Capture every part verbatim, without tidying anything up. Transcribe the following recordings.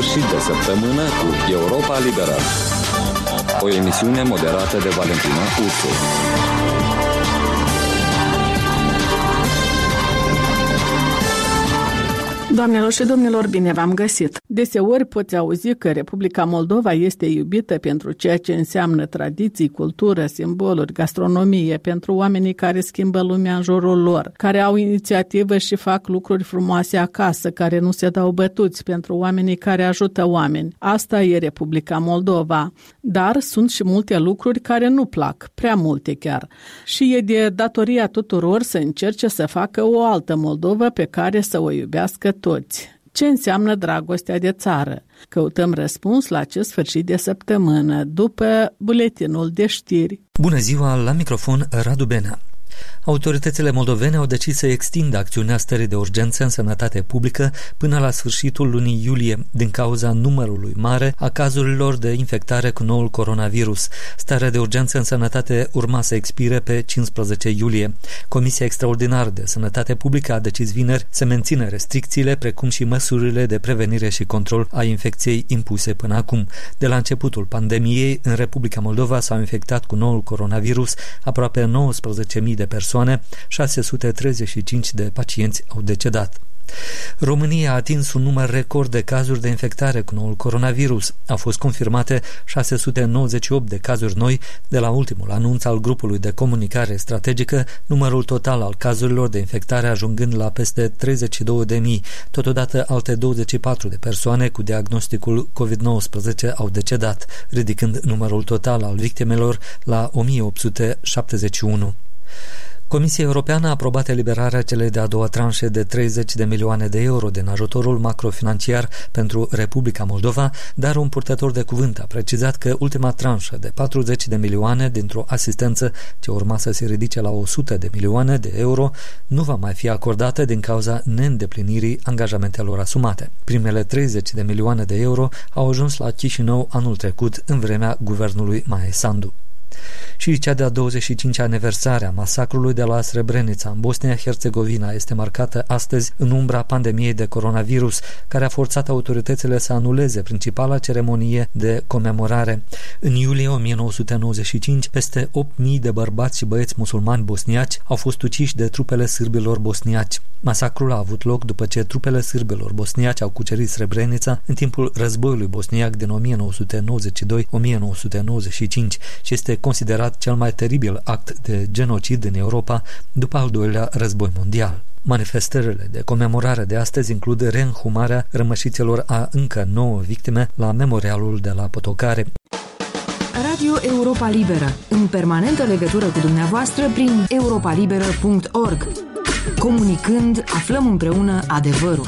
sfârșit de săptămână cu Europa Liberă. O emisiune moderată de Valentina Ursu. Doamnelor și domnilor, bine v-am găsit! Deseori poți auzi că Republica Moldova este iubită pentru ceea ce înseamnă tradiții, cultură, simboluri, gastronomie, pentru oamenii care schimbă lumea în jurul lor, care au inițiativă și fac lucruri frumoase acasă, care nu se dau bătuți, pentru oamenii care ajută oameni. Asta e Republica Moldova. Dar sunt și multe lucruri care nu plac, prea multe chiar. Și e de datoria tuturor să încerce să facă o altă Moldova pe care să o iubească toți. Ce înseamnă dragostea de țară? Căutăm răspuns la acest sfârșit de săptămână, după buletinul de știri. Bună ziua, la microfon Radu Benea. Autoritățile moldovene au decis să extindă acțiunea stării de urgență în sănătate publică până la sfârșitul lunii iulie, din cauza numărului mare a cazurilor de infectare cu noul coronavirus. Starea de urgență în sănătate urma să expire pe cincisprezece iulie. Comisia Extraordinară de Sănătate Publică a decis vineri să mențină restricțiile, precum și măsurile de prevenire și control a infecției impuse până acum. De la începutul pandemiei, în Republica Moldova s-au infectat cu noul coronavirus aproape nouăsprezece mii de persoane, șase sute treizeci și cinci de pacienți au decedat. România a atins un număr record de cazuri de infectare cu noul coronavirus. Au fost confirmate șase sute nouăzeci și opt de cazuri noi de la ultimul anunț al grupului de comunicare strategică, numărul total al cazurilor de infectare ajungând la peste treizeci și două de mii. Totodată alte douăzeci și patru de persoane cu diagnosticul covid nouăsprezece au decedat, ridicând numărul total al victimelor la o mie opt sute șaptezeci și unu. Comisia Europeană a aprobat eliberarea celei de-a doua tranșe de treizeci de milioane de euro din ajutorul macrofinanciar pentru Republica Moldova, dar un purtător de cuvânt a precizat că ultima tranșă de patruzeci de milioane dintr-o asistență ce urma să se ridice la o sută de milioane de euro nu va mai fi acordată din cauza neîndeplinirii angajamentelor asumate. Primele treizeci de milioane de euro au ajuns la Chișinău anul trecut în vremea guvernului Maie Sandu. Și cea de-a douăzeci și cincea aniversare a masacrului de la Srebrenica în Bosnia-Herzegovina este marcată astăzi în umbra pandemiei de coronavirus, care a forțat autoritățile să anuleze principala ceremonie de comemorare. În iulie o mie nouă sute nouăzeci și cinci, peste opt mii de bărbați și băieți musulmani bosniaci au fost uciși de trupele sârbilor bosniaci. Masacrul a avut loc după ce trupele sârbilor bosniaci au cucerit Srebrenica în timpul războiului bosniac din o mie nouă sute nouăzeci și doi - o mie nouă sute nouăzeci și cinci și este considerat cel mai teribil act de genocid în Europa după al doilea război mondial. Manifestările de comemorare de astăzi includ reînhumarea rămășiților a încă nouă victime la memorialul de la Potocare. Radio Europa Liberă, în permanentă legătură cu dumneavoastră prin europa liberă punct org. Comunicând, aflăm împreună adevărul.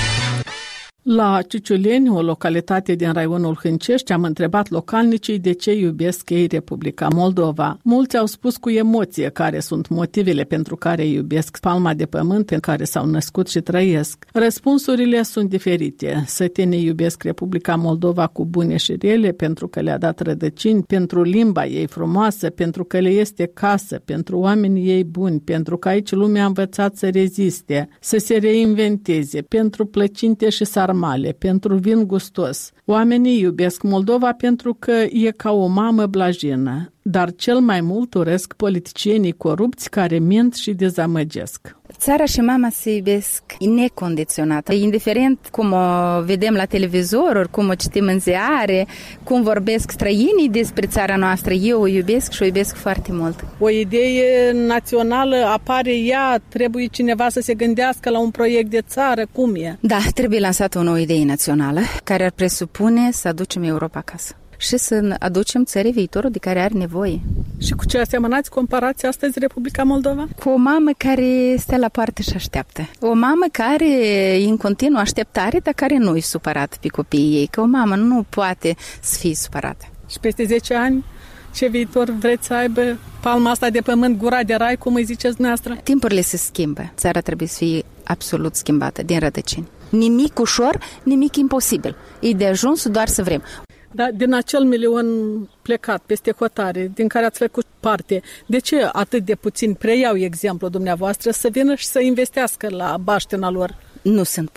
La Ciuciuleni, o localitate din raionul Hâncești, am întrebat localnicii de ce iubesc ei Republica Moldova. Mulți au spus cu emoție care sunt motivele pentru care iubesc palma de pământ în care s-au născut și trăiesc. Răspunsurile sunt diferite. Sătenii iubesc Republica Moldova cu bune și rele, pentru că le-a dat rădăcini, pentru limba ei frumoasă, pentru că le este casă, pentru oamenii ei buni, pentru că aici lumea a învățat să reziste, să se reinventeze, pentru plăcinte și sarmale, pentru vin gustos. Oamenii iubesc Moldova pentru că e ca o mamă blajină, dar cel mai mult urăsc politicienii corupți care mint și dezamăgesc. Țara și mama se iubesc necondiționat, indiferent cum o vedem la televizor, ori cum o citim în ziare, cum vorbesc străinii despre țara noastră, eu o iubesc și o iubesc foarte mult. O idee națională apare ea, trebuie cineva să se gândească la un proiect de țară, cum e? Da, trebuie lansată o nouă idee națională care ar presupune să aducem Europa acasă și să aducem țării viitorul de care are nevoie. Și cu ce asemănați comparați astăzi Republica Moldova? Cu o mamă care stă la poartă și așteaptă. O mamă care e în continuă așteptare, dar care nu e supărată pe copiii ei, că o mamă nu poate să fie supărată. Și peste zece ani, ce viitor vreți să aibă palma asta de pământ, gura de rai, cum îi ziceți dumneavoastră? Timpurile se schimbă. Țara trebuie să fie absolut schimbată din rădăcini. Nimic ușor, nimic imposibil. E de ajuns doar să vrem. Dar din acel milion plecat peste hotare, din care ați făcut parte, de ce atât de puțini preiau exemplu dumneavoastră să vină și să investească la baștina lor? Nu sunt puțini.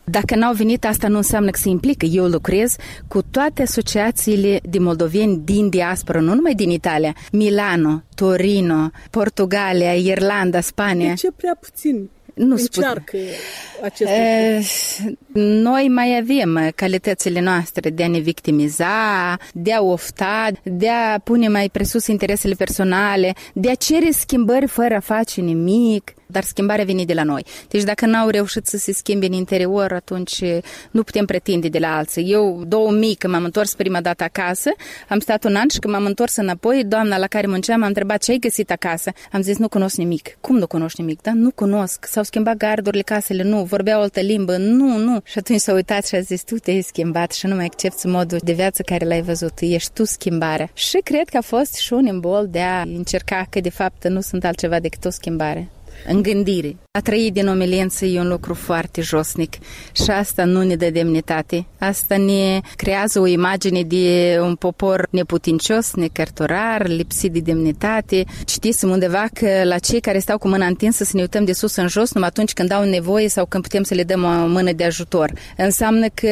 Dacă n-au venit, asta nu înseamnă că se implică. Eu lucrez cu toate asociațiile de moldoveni din diaspora, nu numai din Italia. Milano, Torino, Portugalia, Irlanda, Spania. De ce prea puțin? Nu încearcă acest lucru. Noi mai avem calitățile noastre de a ne victimiza, de a ofta, de a pune mai presus interesele personale, de a cere schimbări fără a face nimic, dar schimbarea vine de la noi. Deci dacă n-au reușit să se schimbe în interior, atunci nu putem pretinde de la alții. Eu, două mii, când m-am întors prima dată acasă, am stat un an și când m-am întors înapoi, doamna la care munceam m-a întrebat ce ai găsit acasă. Am zis, nu cunosc nimic. Cum nu cunoști nimic? Da? Nu cunosc. S-au schimbat gardurile, casele, nu. Vorbeau altă limbă, nu, nu. Și atunci s-a uitat și a zis, tu te-ai schimbat și nu mai accepti modul de viață care l-ai văzut. Ești tu schimbarea. Și cred că a fost și un imbol de a încerca că de fapt nu sunt altceva decât o schimbare în gândire. A trăi din omilență e un lucru foarte josnic și asta nu ne dă demnitate. Asta ne creează o imagine de un popor neputincios, necărturar, lipsit de demnitate. Citisem undeva că la cei care stau cu mâna întinsă să ne uităm de sus în jos numai atunci când au nevoie sau când putem să le dăm o mână de ajutor. Înseamnă că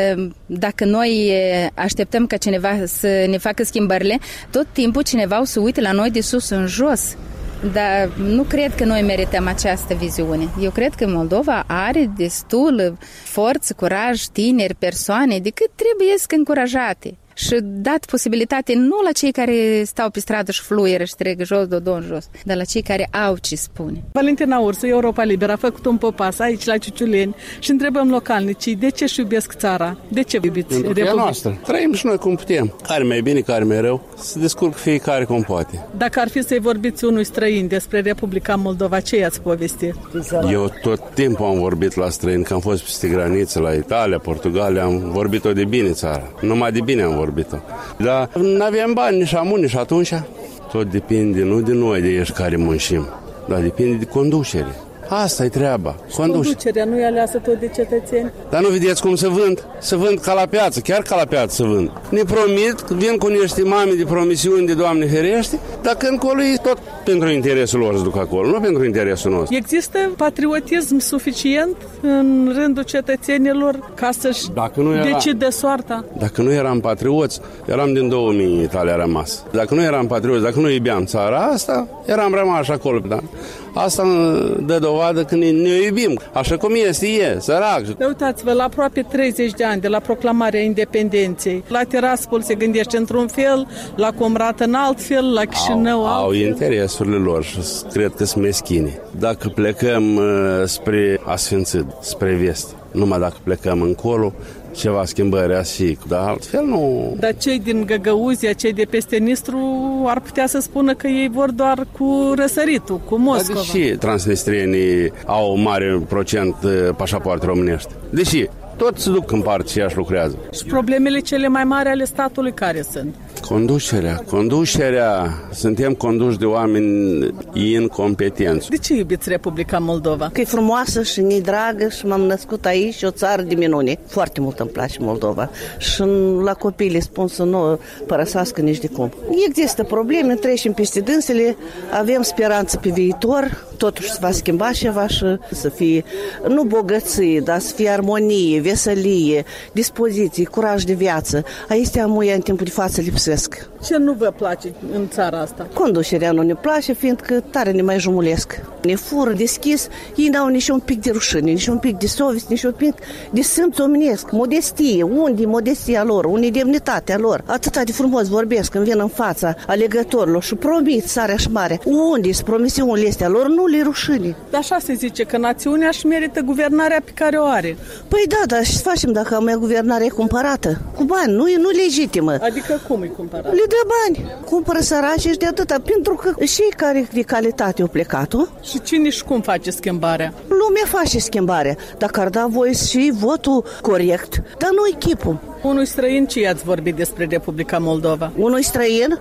dacă noi așteptăm ca cineva să ne facă schimbările, tot timpul cineva o să uite la noi de sus în jos. Dar nu cred că noi merităm această viziune. Eu cred că Moldova are destul forță, curaj, tineri, persoane, de cât trebuie să încurajate. Și dat posibilitate nu la cei care stau pe stradă și fluieră și trec jos, dodon jos, dar la cei care au ce spune. Valentina Ursu, Europa Liberă, a făcut un popas aici la Ciuciuleni și întrebăm localnicii de ce își iubesc țara, de ce iubiți Republica noastră. Trăim și noi cum putem. Care mai bine, care mai rău, se descurcă fiecare cum poate. Dacă ar fi să-i vorbiți unui străin despre Republica Moldova, ce i-ați povesti? Eu tot timpul am vorbit la străini, că am fost peste graniță, la Italia, Portugalia, am vorbit-o de bine țara. Numai de bine am vorbit. Dar nu aveam bani nici amu, nici atunci. Tot depinde nu de noi, de ești care muncim, dar depinde de conducere. Asta e treaba. Conducerea nu e aleasă tot de cetățeni. Dar nu vedeți cum se vând? Se vând ca la piață, chiar ca la piață se vând. Ne promit, vin cu niște mame de promisiuni de Doamne ferește, dar când încolo e tot pentru interesul lor să duc acolo, nu pentru interesul nostru. Există patriotism suficient în rândul cetățenilor ca să-și era, decide soarta? Dacă nu eram patrioți, eram din două mii Italia rămas. Dacă nu eram patrioți, dacă nu iubeam țara asta, eram rămași acolo. Da? Asta dă dovadă că ne, ne iubim, așa cum este, e, sărac. Uitați-vă, la aproape treizeci de ani de la proclamarea independenței, la Tiraspol se gândește într-un fel, la Comrat în alt fel, la Chișinău Au, alt au fel. interesurile lor și cred că sunt meschine. Dacă plecăm uh, spre Asfințit, spre vest, numai dacă plecăm încolo, ceva schimbări asi, dar altfel nu... Dar cei din Găgăuzia, cei de peste Nistru ar putea să spună că ei vor doar cu răsăritul, cu Moscova. Dar deși transnistrienii au un mare procent pașapoarte românești? Deși toți se duc în parte și așa lucrează. Și problemele cele mai mari ale statului care sunt? Conducerea. Conducerea. Suntem conduși de oameni incompetenți. De ce iubiți Republica Moldova? Că e frumoasă și ne dragă și m-am născut aici, o țară de minune. Foarte mult îmi place Moldova. Și la copii le spun să nu părăsească nici de cum. Există probleme, trecem peste dânsele, avem speranță pe viitor, totuși se va schimba ceva și să fie, nu bogăție, dar să fie armonie, veselie, dispoziție, curaj de viață. Aiestea muia în timpul de față lipsesc. Ce nu vă place în țara asta? Conducerea nu ne place, fiindcă tare ne mai jumulesc. Ne fură deschis, ei n-au nici un pic de rușine, nici un pic de sovist, nici un pic de simț omenesc, modestie. Unde e modestia lor? Unde e demnitatea lor? Atâta de frumos vorbesc când vin în fața alegătorilor și promit țara și mare. Unde sunt promisiunile astea lor? Nu le rușine. Dar așa se zice că națiunea își merită guvernarea pe care o are. Păi da, dar ce facem dacă a mea guvernare e cumpărată? Cu bani, nu e nu legitimă. Adică cum e cumpărată? Le dă bani, cumpără săraci și de atâta, pentru că cei care de calitate au plecat-o. Și cine și cum face schimbarea? Lumea face schimbarea, dacă ar da voie și votul corect, dar nu echipul. Unui străin ce i-ați vorbit despre Republica Moldova? Unui străin? Cum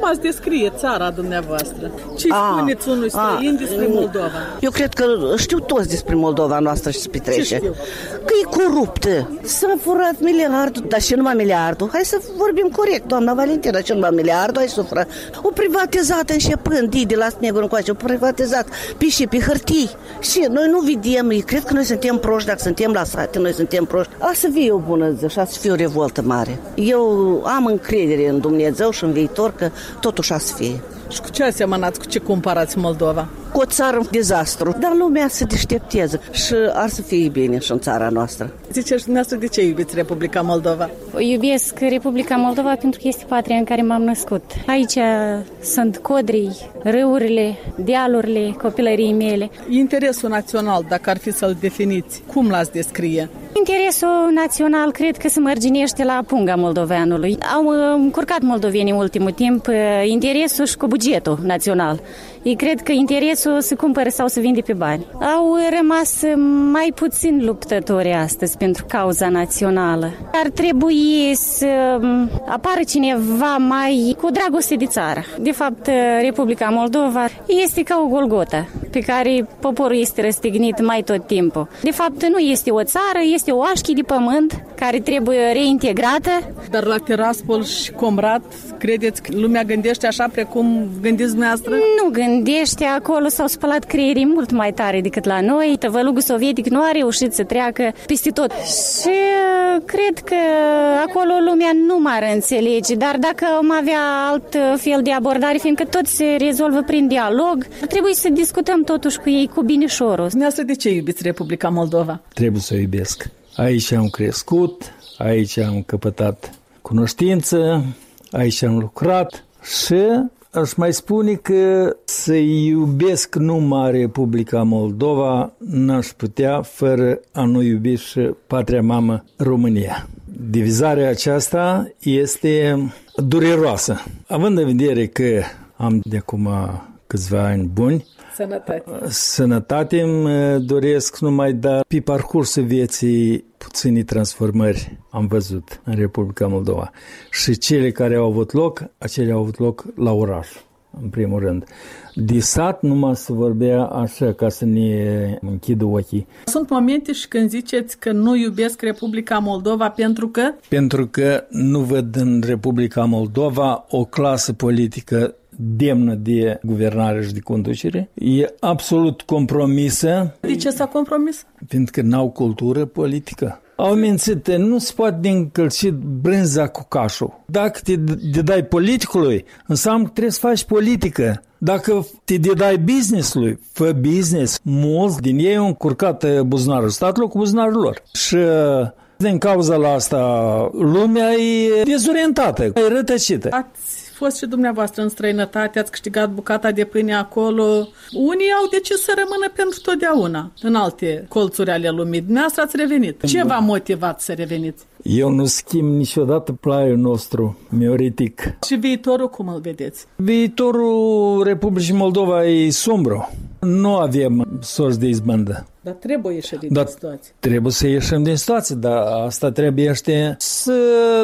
Cum ați descrie țara dumneavoastră? Ce A, spuneți unui străin despre Moldova? Eu cred că știu toți despre Moldova noastră și se petrece. Că e coruptă. S-a furat miliardul, dar și numai miliardul. Hai să vorbim corect, doamna Valentina, și numai miliardul, hai să furat. O privatizat începând, de la Snegul încoace, o privatizat pe și pe hârtii. Și noi nu vedem, eu cred că noi suntem proști, dacă suntem la sate, noi suntem proști. A să fie o bună zi și a să fie o revoltă mare. Eu am încredere în Dumnezeu și în viitor că totuși a să fie. Și cu ce asemănați, cu ce comparați Moldova? Cu o țară în dezastru, dar lumea se deșteptează și ar să fie bine și în țara noastră. Ziceți dumneavoastră, de ce iubiți Republica Moldova? Iubesc Republica Moldova pentru că este patria în care m-am născut. Aici sunt codrii, râurile, dealurile copilăriei mele. Interesul național, dacă ar fi să-l definiți, cum l-ați descrie? Interesul național cred că se mărginește la punga moldoveanului. Au încurcat moldovenii în ultimul timp interesul și cu bugetul național. Ei cred că interesul se cumpără sau se vinde pe bani. Au rămas mai puțin luptători astăzi pentru cauza națională. Ar trebui să apară cineva mai cu dragoste de țară. De fapt, Republica Moldova este ca o Golgota pe care poporul este răstignit mai tot timpul. De fapt, nu este o țară, este o oașcă de pământ care trebuie reintegrată. Dar la Tiraspol și Comrat, credeți că lumea gândește așa precum gândiți dumneavoastră? Nu gândește, acolo s-au spălat creierii mult mai tare decât la noi. Tăvălugul sovietic nu a reușit să treacă peste tot. Și cred că acolo lumea nu m-ar înțelege, dar dacă am avea alt fel de abordare, fiindcă tot se rezolvă prin dialog, trebuie să discutăm totuși cu ei cu binișorul. Dumneavoastră, de ce iubiți Republica Moldova? Trebuie să o iubesc. Aici am crescut, aici am căpătat cunoștință, aici am lucrat și aș mai spune că să iubesc numai Republica Moldova n-aș putea fără a nu iubi și patria mamă România. Divizarea aceasta este dureroasă. Având în vedere că am de acum câțiva ani buni, Sănătate. Sănătate îmi doresc numai, dar pe parcursul vieții puține transformări am văzut în Republica Moldova. Și cele care au avut loc, acelea au avut loc la oraș, în primul rând. De sat numai se vorbea așa, ca să ne închidă ochii. Sunt momente și când ziceți că nu iubesc Republica Moldova pentru că? Pentru că nu văd în Republica Moldova o clasă politică demnă de guvernare și de conducere. E absolut compromisă. De ce s-a compromis? Pentru că n-au cultură politică. Au mințit, nu se poate încălci brânza cu cașul. Dacă te dedai politicului, înseamnă că trebuie să faci politică. Dacă te dedai business-ului, fă business. Mulți din ei au încurcat buzunarul statului cu buzunarul lor. Și din cauza la asta lumea e dezorientată, e rătăcită. Ați fost și dumneavoastră în străinătate, ați câștigat bucata de pâine acolo. Unii au decis să rămână pentru totdeauna în alte colțuri ale lumii. Dumneavoastră ați revenit. Ce v-a motivat să reveniți? Eu nu schimb niciodată plaiul nostru mioritic. Și viitorul cum îl vedeți? Viitorul Republicii Moldova e sombru. Nu avem sorți de izbândă. Dar trebuie ieși din dar situație. Trebuie să ieșim din situație, dar asta trebuie să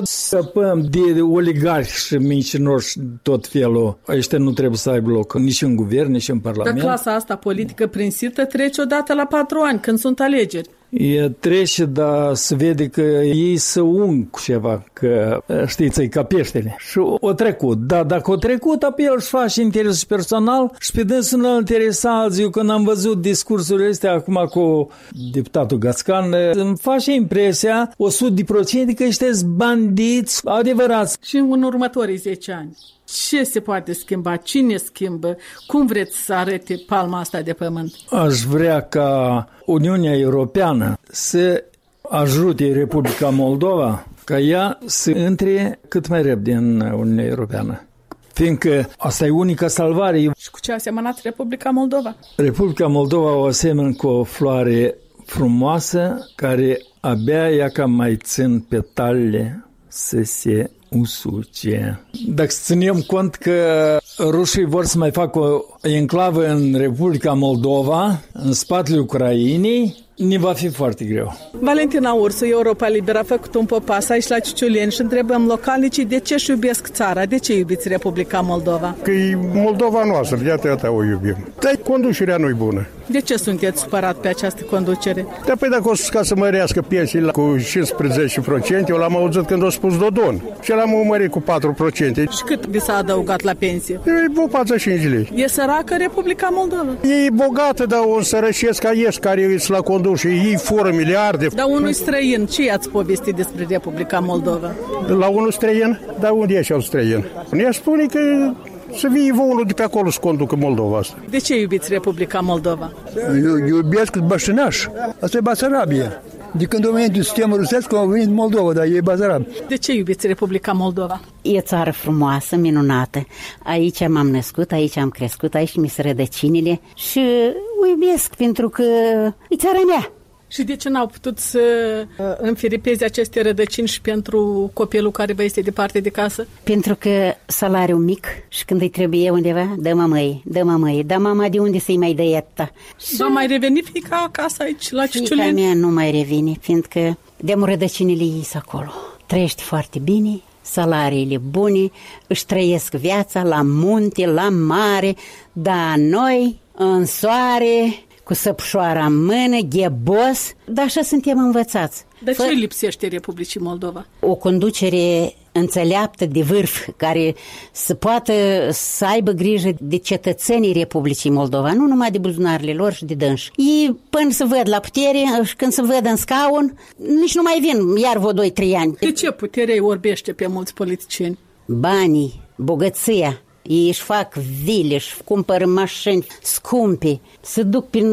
scăpăm de oligarhi și mincinoși tot felul. Ăștia nu trebuie să aibă loc nici în guvern, nici în parlament. Dar clasa asta politică prinsită trece odată la patru ani, când sunt alegeri. E trece, dar se vede că ei se ung cu ceva, că știți, e ca peștele. Și o trecut. Dar dacă o trecut, apoi el își face interes personal și pe dânsul nu interesa alții. Eu când am văzut discursurile astea acum cu deputatul Gațcan, îmi face impresia o sută de procente că ăștia-s bandiți adevărați. Și în următorii zece ani, ce se poate schimba? Cine schimbă? Cum vreți să arete palma asta de pământ? Aș vrea ca Uniunea Europeană să ajute Republica Moldova ca ea să intre cât mai repede în Uniunea Europeană. Fiindcă asta e unica salvare. Și cu ce a asemănat Republica Moldova? Republica Moldova o asemenea cu o floare frumoasă care abia ea ca mai țin petalele să se usuce. Dacă ținem cont că rușii vor să mai facă o enclavă în Republica Moldova, în spatele Ucrainei, Ne va fi foarte greu. Valentina Ursu, Europa Liberă, a făcut un popas aici la Ciuciuleni și întrebăm localnicii de ce își iubesc țara, de ce iubiți Republica Moldova? Că e Moldova noastră, de atâta o iubim. Dar conducerea nu-i bună. De ce sunteți supărat pe această conducere? Da, păi dacă o să, ca să mărească pensiile cu cincisprezece la sută, eu l-am auzit când a spus Dodon și l-am mărit cu patru la sută. Și cât vi s-a adăugat la pensie? E patruzeci și cinci lei. E săracă Republica Moldova? E bogată, dar un sărășesc ca ești care îți la condus și ei fură miliarde. Dar unui străin, ce i-ați povestit despre Republica Moldova? La unul străin? Dar unde e așa străin? Ne spune că să vie unul de pe acolo să conducă Moldova asta. De ce iubiți Republica Moldova? Eu iubesc Băștinaș. Asta e Basarabia. De când a venit sistemul rusesc, a venit Moldova, dar e Basarab. De ce iubiți Republica Moldova? E o țară frumoasă, minunată. Aici m-am născut, aici am crescut, aici mi se rădăcinile și o iubesc pentru că e țara mea. Și de ce n-au putut să înfiripeze aceste rădăcini și pentru copilul care vă este departe de casă? Pentru că salariul mic și când îi trebuie undeva, dă mamăi, dă mamăi, dă mama de unde să-i mai dă ietta. Va mai reveni fiica acasă aici la Ciuciuleni? Fiica mea nu mai revine, fiindcă de-am rădăcinile ei acolo. Trăiește foarte bine, salariile bune, își trăiesc viața la munte, la mare, dar noi în soare, cu săpșoara în mână, ghebos, dar așa suntem învățați. Dar ce lipsește Republicii Moldova? O conducere înțeleaptă de vârf, care să poată să aibă grijă de cetățenii Republicii Moldova, nu numai de buzunarele lor și de dânși. Ei, până să văd la putere și când se văd în scaun, nici nu mai vin iar vreo doi trei ani. De ce puterea îi orbește pe mulți politicieni? Banii, bogăția. Ei își fac vile, își cumpără mașini scumpe, se duc prin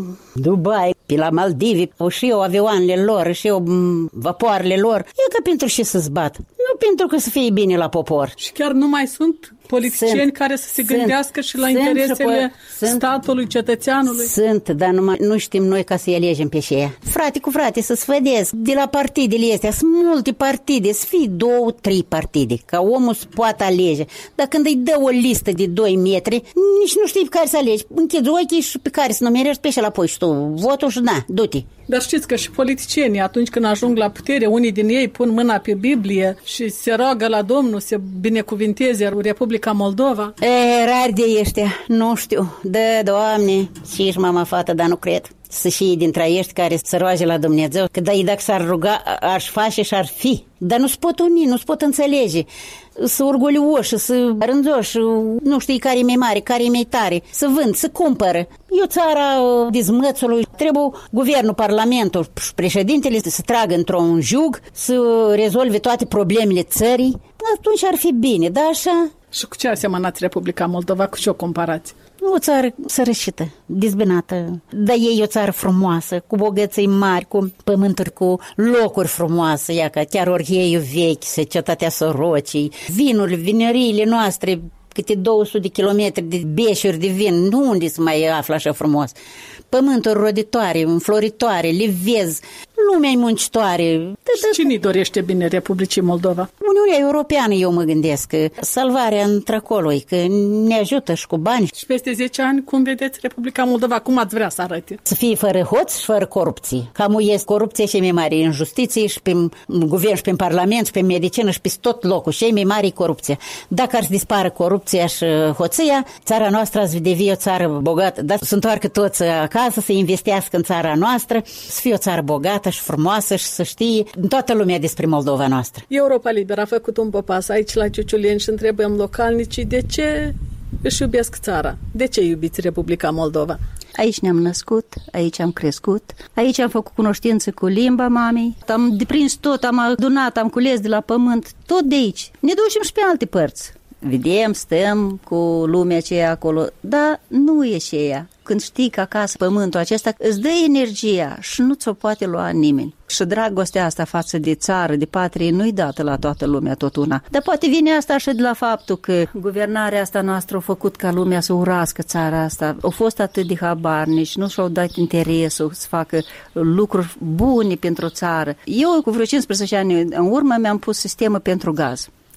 Dubai, pe la Maldive, o și eu avioanele lor, și eu vapoarele lor. E ca pentru ce să zbat, nu pentru că să fie bine la popor. Și chiar nu mai sunt politicieni sunt, care să se sunt, gândească și la sunt, interesele sunt, statului, cetățeanului? Sunt, dar numai, nu știm noi ca să-i alegem pe aceea. Frate cu frate, să sfădesc de la partidele astea, sunt multe partide, să fie două, trei partide, ca omul să poată alege. Dar când îi dă o listă de doi metri, nici nu știi pe care să alegi. Închizi ochii și pe care să numerești pe și la poi și tu votul și da, du-te. Dar știți că și politicienii, atunci când ajung la putere, unii din ei pun mâna pe Biblie și se roagă la Domnul să binecuvinteze Republica Moldova. E, rar de ăștia, nu știu. Da, Doamne, și ești mama fată, dar nu cred. Să și dintre ești care se roage la Dumnezeu, că da, dacă s-ar ruga, aș face și ar fi. Dar nu se pot uni, nu se pot înțelege. Să orgolioși, să rândoși, nu știi care e mai mare, care e mai tare, să vând, să cumpără. E o țara dezmățului, trebuie guvernul, parlamentul și președintele să tragă într-un jug, să rezolve toate problemele țării, atunci ar fi bine, dar așa... Și cu ce asemănați Republica Moldova, cu ce o comparați? O țară sărășită, dezbinată, dar ei o țară frumoasă, cu bogății mari, cu pământuri, cu locuri frumoase, ia că chiar Orheiul vechi, cetatea Sorocii, vinurile, vineriile noastre, câte două sute de kilometri de beșuri de vin, nu unde se mai află așa frumos. Pământuri roditoare, înfloritoare, le vezi, lumea muncitoare. Și cine dorește bine Republicii Moldova? Uniunea Europeană, eu mă gândesc, că salvarea într-acolo, că ne ajută și cu bani. Și peste zece ani, cum vedeți Republica Moldova, cum ați vrea să arate? Să fie fără hoț și fără corupție. Cam este corupție și mai mare în justiție și pe guvern și pe parlament și pe medicină și pe tot locul. Și mai mare corupție. Dacă ar să dispară corupția și hoția, țara noastră ați deveni o țară bogată, dar să întoarcă toți acasă, să investească în țara noastră, să fie o țară bogată și frumoasă și să știe toată lumea despre Moldova noastră. Europa Liberă a făcut un popas aici la Ciuciuleni și întrebăm localnicii de ce își iubesc țara. De ce iubiți Republica Moldova? Aici ne-am născut, aici am crescut, aici am făcut cunoștință cu limba mamei, am deprins tot, am adunat, am cules de la pământ, tot de aici. Ne ducem și pe alte părți. Vedem, stăm cu lumea aceea acolo, dar nu e aceea. Când știi că acasă pământul acesta îți dă energia și nu ți-o poate lua nimeni. Și dragostea asta față de țară, de patrie, nu-i dată la toată lumea tot una. Dar poate vine asta și de la faptul că guvernarea asta noastră a făcut ca lumea să urască țara asta. Au fost atât de habarnici, nu și-au dat interesul să facă lucruri bune pentru țară. Eu cu vreo cincisprezece ani în urmă mi-am pus sistemul pentru gaz.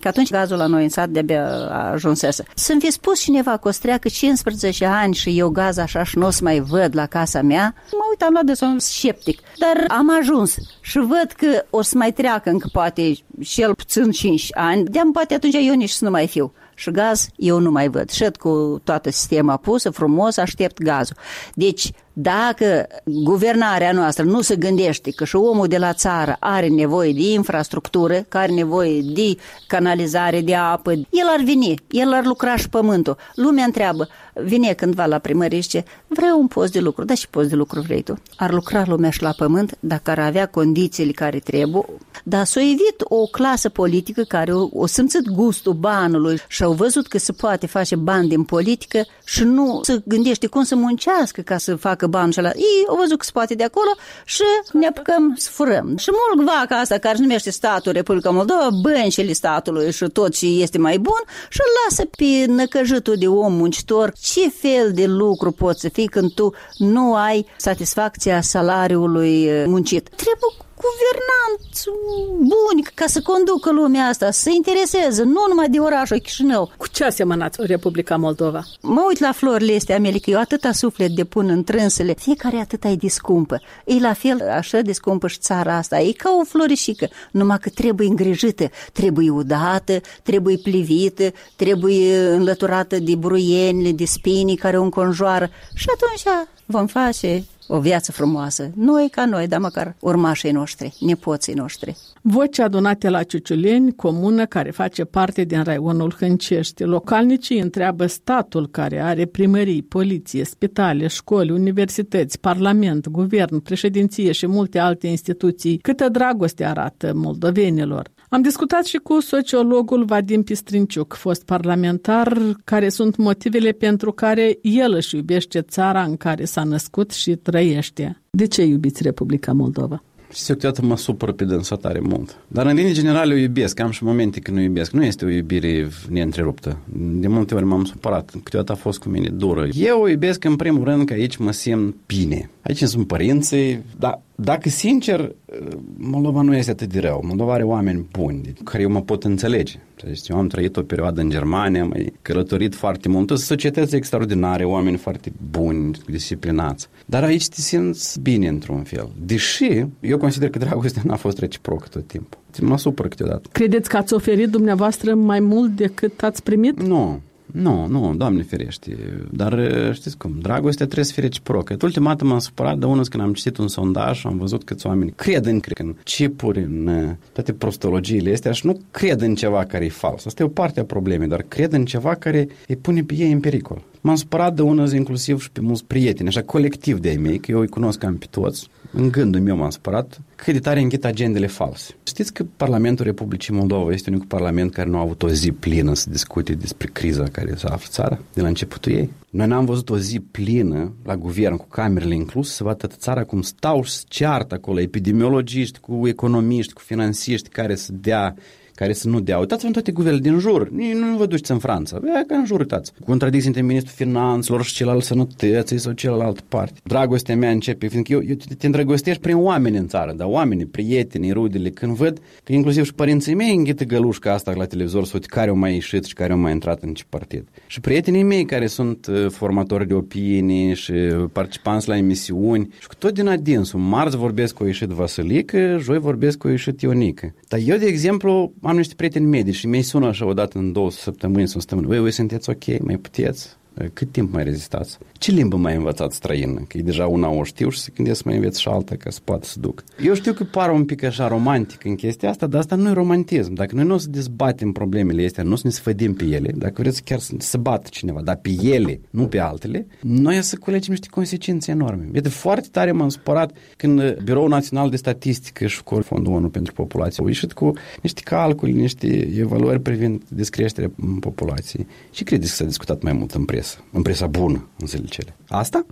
Că atunci gazul la noi în sat de-abia ajunsese. Să-mi fi spus cineva că o să treacă cincisprezece ani și eu gaz așa și nu o să mai văd la casa mea, mă uit, am luat de somn sceptic. Dar am ajuns și văd că o să mai treacă încă poate cel puțin cinci ani, de-am poate atunci eu nici să nu mai fiu. Și gaz eu nu mai văd. Șed cu toată sistema pusă, frumos, aștept gazul. Deci, dacă guvernarea noastră nu se gândește că și omul de la țară are nevoie de infrastructură, că are nevoie de canalizare, de apă, el ar veni, el ar lucra și pământul. Lumea întreabă, vine cândva la primărie și zice, vreau un post de lucru, da, și post de lucru vrei tu. Ar lucra lumea și la pământ dacă ar avea condițiile care trebuie, dar s-o evit o clasă politică care o, o simțit gustul banului și au văzut că se poate face bani din politică și nu se gândește cum să muncească ca să facă bani și ala. Ei au văzut că se poate de acolo și ne apucăm să furăm. Și mult vaca asta care se numește statul Republica Moldova, băncile statului și tot ce este mai bun și îl lasă pe năcăjitul de om muncitor. Ce fel de lucru poți să fii când tu nu ai satisfacția salariului muncit? Trebuie guvernanți buni ca să conducă lumea asta, să se intereseze, nu numai de orașul Chișinău. Cu ce asemănați Republica Moldova? Mă uit la florile astea mele, că eu atâta suflet depun în trânsele, fiecare atâta e de scumpă. E la fel așa de scumpă și țara asta, e ca o florișică, numai că trebuie îngrijită, trebuie udată, trebuie plivită, trebuie înlăturată de bruienile, de spinii care o înconjoară și atunci vom face o viață frumoasă. Noi ca noi, dar măcar urmașii noștri, nepoții noștri. Voci adunate la Ciuciuleni, comună care face parte din raionul Hâncești. Localnicii întreabă statul care are primării, poliție, spitale, școli, universități, parlament, guvern, președinție și multe alte instituții, câtă dragoste arată moldovenilor. Am discutat și cu sociologul Vadim Pistrinciuc, fost parlamentar, care sunt motivele pentru care el își iubește țara în care s-a născut și trăiește. De ce iubiți Republica Moldova? Și câteodată mă supără pe dânsa tare mult. Dar în linie generale o iubesc, am și momente când nu iubesc. Nu este o iubire neîntreruptă. De multe ori m-am supărat, câteodată a fost cu mine dură. Eu o iubesc în primul rând că aici mă simt bine. Aici sunt părinții, dar dacă sincer, Moldova nu este atât de rău. Moldova are oameni buni, cu care eu mă pot înțelege. Eu am trăit o perioadă în Germania, am călătorit foarte mult. Sunt societăți extraordinare, oameni foarte buni, disciplinați. Dar aici te simți bine într-un fel. Deși eu consider că dragostea n-a fost reciprocă tot timpul. Mă supăr câteodată. Credeți că ați oferit dumneavoastră mai mult decât ați primit? Nu. Nu, nu, Doamne ferește, dar știți cum, dragostea trebuie să fie reciprocă. Ultima dată m-am supărat de unul când am citit un sondaj și am văzut câți oameni cred în, în chipuri, în toate prostologiile astea și nu cred în ceva care e fals. Asta e o parte a problemei, dar cred în ceva care îi pune pe ei în pericol. M-am supărat de unul inclusiv și pe mulți prieteni, așa colectiv de-ai mei, că eu îi cunosc cam pe toți. În gândul meu m-am supărat cât de tare înghit agendele false. Știți că Parlamentul Republicii Moldova este unicul parlament care nu a avut o zi plină să discute despre criza care s-a aflat țara de la începutul ei? Noi n-am văzut o zi plină la guvern, cu camerele incluse, să vadă țara cum stau și se ceartă acolo epidemiologiști, cu economiști, cu finanțiști care să dea, care să nu dea. Uitați-vă în toate guvernele din jur. Nu, nu vă duceți în Franța. Bea, ca în jur, uitați. Contradicții între ministrul finanțelor și celălalt sănătății sau celălalt parte. Dragostea mea începe, fiindcă eu, eu te îndrăgostești prin oameni în țară, dar oamenii, prietenii, rudele, când văd că inclusiv și părinții mei înghită gălușca asta la televizor, să uite care au mai ieșit și care au mai intrat în ce partid. Și prietenii mei care sunt uh, formatori de opinii și participanți la emisiuni și cu tot din adinsul. Marți vorbesc cu o ieșit Vasilică, joi vorbesc cu o ieșit Ionică. Dar eu, de exemplu, am niște prieteni medici și mi-i sună așa odată în două săptămâni sau săptămâni. Voi, voi sunteți ok, mai puteți? Cât timp mai rezistați? Ce limbă mai învățați străină? Că e deja una o știu și se gândesc să mai înveți și alta ca să poată să duc. Eu știu că pare un pic așa romantic în chestia asta, dar asta nu e romantism. Dacă noi nu o să dezbatem problemele astea, nu o să ne sfădim pe ele, dacă vreți chiar să se bată cineva, dar pe ele, nu pe altele, noi o să culegem niște consecințe enorme. E de foarte tare m-am supărat când Biroul Național de Statistică și cu Fondul ONU pentru Populație au ieșit cu niște calculi, niște evaluări privind descreșterea populației. Și credeți că s-a discutat mai mult în presă? În presa bună, în zilele cele. Asta?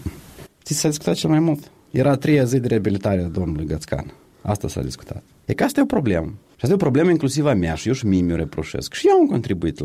Ți s-a discutat cel mai mult. Era a treia zi de reabilitare a domnului Gățcan. Asta s-a discutat. E că asta e o problemă. Și asta e o problemă inclusiv a mea și eu și mie mi-o reproșesc. Și eu am contribuit la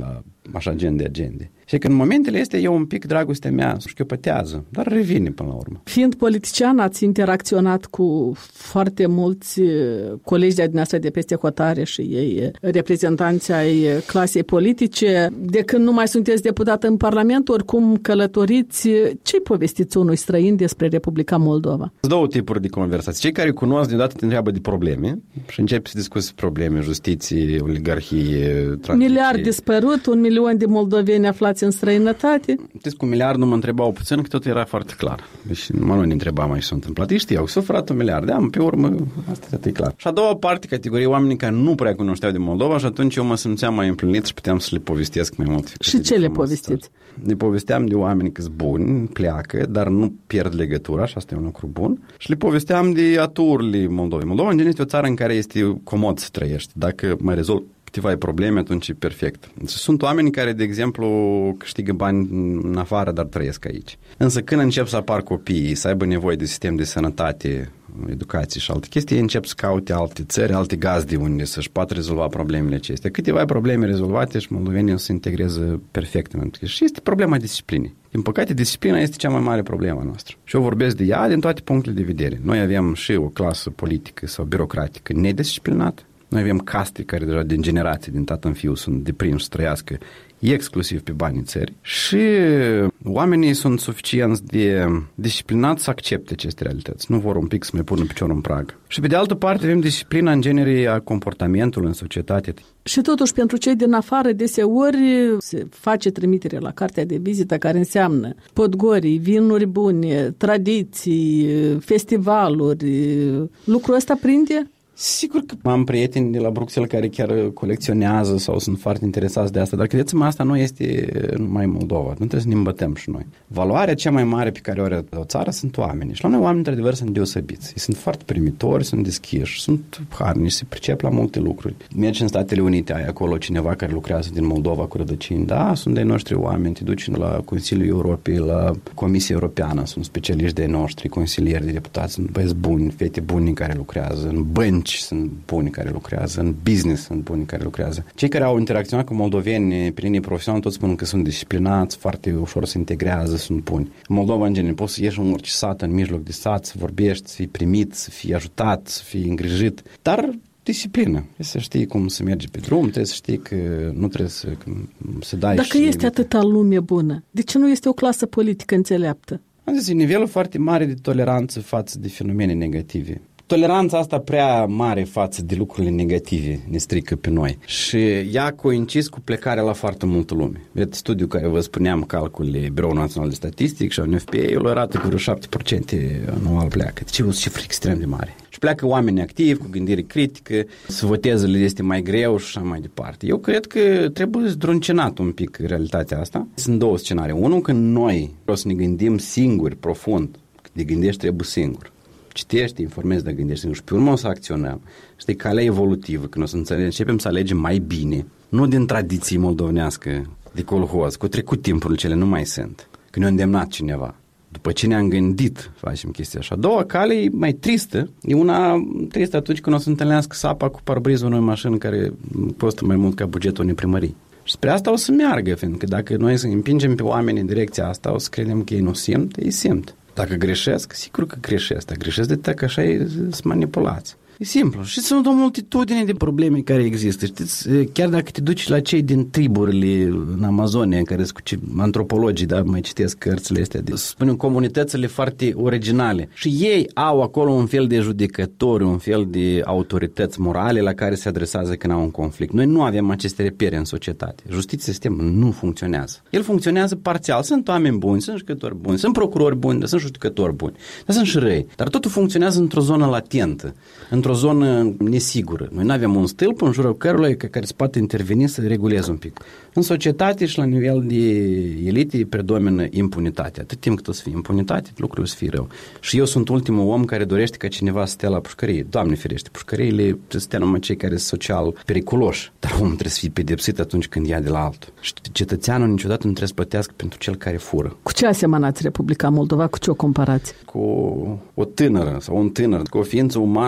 așa gen de agende. Și că în momentele astea eu un pic dragostea mea șchiopătează, dar revine până la urmă. Fiind politician, ați interacționat cu foarte mulți colegi de dumneavoastră de peste hotare și ei reprezentanți ai clasei politice. De când nu mai sunteți deputat în Parlament, oricum călătoriți, ce-i povestiți unui străin despre Republica Moldova? Două tipuri de conversații. Cei care cunosc deodată te întreabă de probleme și încep să discuți probleme, justiție, oligarhie, tranziție. Miliard dispărut, un milion de moldoveni aflați în străinătate. Știți, cu un miliard nu mă întrebau puțin, că tot era foarte clar. Deci mă nu ne întreba mai ce s-a întâmplat. Ei știau, s-a furat un miliard. Da, pe urmă, asta e clar. Și a doua parte, categorie, oamenii care nu prea cunoșteau de Moldova și atunci eu mă simțeam mai împlinit și puteam să le povestesc mai mult. Și ce le povestiți? Ne povesteam de oameni că sunt buni, pleacă, dar nu pierd legătura și asta e un lucru bun. Și le povesteam de aturile Moldovei. Moldova, în general, este o țară în care este comod să trăiești. Dacă mai rezolvi câteva probleme, atunci e perfect. Sunt oameni care, de exemplu, câștigă bani în afară, dar trăiesc aici. Însă când încep să apar copiii, să aibă nevoie de sistem de sănătate, educație și alte chestii, încep să caute alte țări, alte gazde unde să-și poată rezolva problemele acestea. Câteva probleme rezolvate și moldovenii o să se integreze perfect în întâlnire. Și este problema disciplinei. Din păcate, disciplina este cea mai mare problemă noastră. Și eu vorbesc de ea din toate punctele de vedere. Noi avem și o clasă politică sau birocratică nedisciplinată. Noi avem caste care deja din generații, din tată în fiu, sunt deprinși să trăiască exclusiv pe banii țării și oamenii sunt suficienți de disciplinați să accepte aceste realități. Nu vor un pic să mai pună piciorul în prag. Și pe de altă parte avem disciplina în genere a comportamentului în societate. Și totuși pentru cei din afară deseori se face trimitere la cartea de vizită care înseamnă podgorii, vinuri bune, tradiții, festivaluri. Lucrul ăsta prinde? Sigur că am prieteni de la Bruxelles care chiar colecționează sau sunt foarte interesați de asta, dar credeți-mă, asta nu este numai Moldova, nu trebuie să ne îmbătăm și noi. Valoarea cea mai mare pe care o are o țară sunt oamenii și la noi oamenii, într-adevăr, sunt deosebiți. Ei sunt foarte primitori, sunt deschiși, sunt harnici, se pricep la multe lucruri. Mergi în Statele Unite, ai acolo cineva care lucrează din Moldova cu rădăcini, da, sunt de noștri oameni, te duci la Consiliul Europei, la Comisia Europeană, sunt specialiști de noștri, consilieri de deputați, sunt băieți buni, fete buni care lucrează, în bănci sunt buni care lucrează, în business sunt buni care lucrează. Cei care au interacționat cu moldoveni pe linie profesională toți spun că sunt disciplinați, foarte ușor se integrează, sunt buni. În Moldova, în general, poți să ieși în orice sat, în mijloc de sat, să vorbești, să fii primit, să fii ajutat, să fii îngrijit, dar disciplină. Trebuie să știi cum să mergi pe drum, trebuie să știi că nu trebuie să, să dai. Dacă și este atâta lume bună, de ce nu este o clasă politică înțeleaptă? Am zis, e nivelul foarte mare de toleranță față de fenomene negative. Toleranța asta prea mare față de lucrurile negative ne strică pe noi și ea coincis cu plecarea la foarte multă lume. Vedeți, studiul care vă spuneam, calculele Biroul Național de Statistică și N F P A-ul arată că vreo șapte la sută anual pleacă. Deci e o cifră extrem de mare. Și pleacă oameni activi, cu gândire critică, să voteze le este mai greu și așa mai departe. Eu cred că trebuie zdruncinat un pic realitatea asta. Sunt două scenarii. Unul, când noi o să ne gândim singuri, profund, că te gândești trebuie singur. Citești, informezi, dar gândești singur și pe urmă o să acționăm. Știi, calea evolutivă, când o să înțelegem, începem să alegem mai bine, nu din tradiții moldovenească, de colhoz, cu trecut timpul cele nu mai sunt, când ne-a îndemnat cineva. După ce ne-am gândit, facem chestia așa. A doua cale e mai tristă, e una tristă atunci când o să întâlnească sapa cu parbrizul unei mașini care costă mai mult ca bugetul unei primării. Și spre asta o să meargă, fiindcă dacă noi să împingem pe oameni în direcția asta, o să credem că ei nu simt, ei simt. Dacă greșesc, sigur că greșesc, dar greșesc de tăi că așa e, sunt manipulați. E simplu. Și sunt o multitudine de probleme care există. Știți, chiar dacă te duci la cei din triburile în Amazonia, în care sunt antropologii, da, mai citesc cărțile astea, de, spunem, comunitățile foarte originale. Și ei au acolo un fel de judecători, un fel de autorități morale la care se adresează când au un conflict. Noi nu avem aceste repere în societate. Justiția sistemul nu funcționează. El funcționează parțial. Sunt oameni buni, sunt judecători buni, sunt procurori buni, dar sunt judecători buni. Dar sunt și răi. Dar totul funcționează într-o zonă latentă, într-o o zonă nesigură. Noi nu avem un stâlp în jurul căruia care se poate interveni să reguleze un pic. În societate și la nivel de elite predomină impunitatea. Atât timp cât o să fie impunitate, lucrurile o să fie rău. Și eu sunt ultimul om care dorește ca cineva să stea la pușcărie. Doamne ferește, pușcăriile trebuie să stea numai cei care sunt social periculoși. Dar omul trebuie să fie pedepsit atunci când ia de la altul. Și cetățeanul niciodată nu trebuie să plătească pentru cel care fură. Cu ce asemănați Republica Moldova? Cu ce o comparați? Cu o tânără sau un tânăr, cu o ființă umană în care la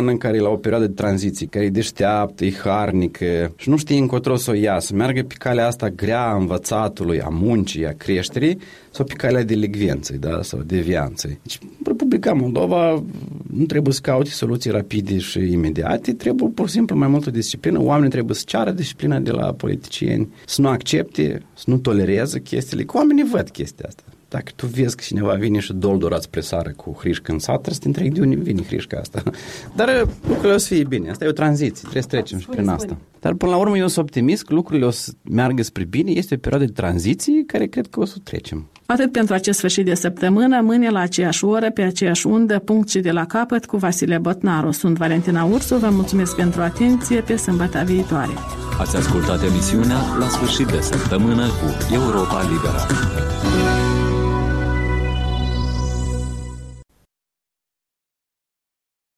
la o perioadă de tranziție, care e deșteaptă, e harnică și nu știe încotro să o ia, să meargă pe calea asta grea a învățatului, a muncii, a creșterii, sau pe calea delicvenței, da? Sau devianței. Deci, Republica Moldova nu trebuie să caute soluții rapide și imediate, trebuie pur și simplu mai multă disciplină. Oamenii trebuie să ceară disciplina de la politicieni, să nu accepte, să nu tolereze chestiile. Că oamenii văd chestia asta. Dacă tu vezi că cineva vine și doldorat spre sară cu hrișcă în sat, trebuie să te întrebi de unde vine hrișca asta. Dar lucrurile o să fie bine. Asta e o tranziție. Trebuie să trecem și prin asta. Dar până la urmă eu sunt optimist că lucrurile o să meargă spre bine. Este o perioadă de tranziție care cred că o să trecem. Atât pentru acest sfârșit de săptămână, mâine la aceeași oră, pe aceeași undă, punct și de la capăt cu Vasile Botnaru. Sunt Valentina Ursu, vă mulțumesc pentru atenție, pe sâmbătă viitoare. Ați ascultat emisiunea La sfârșit de săptămână cu Europa Liberă.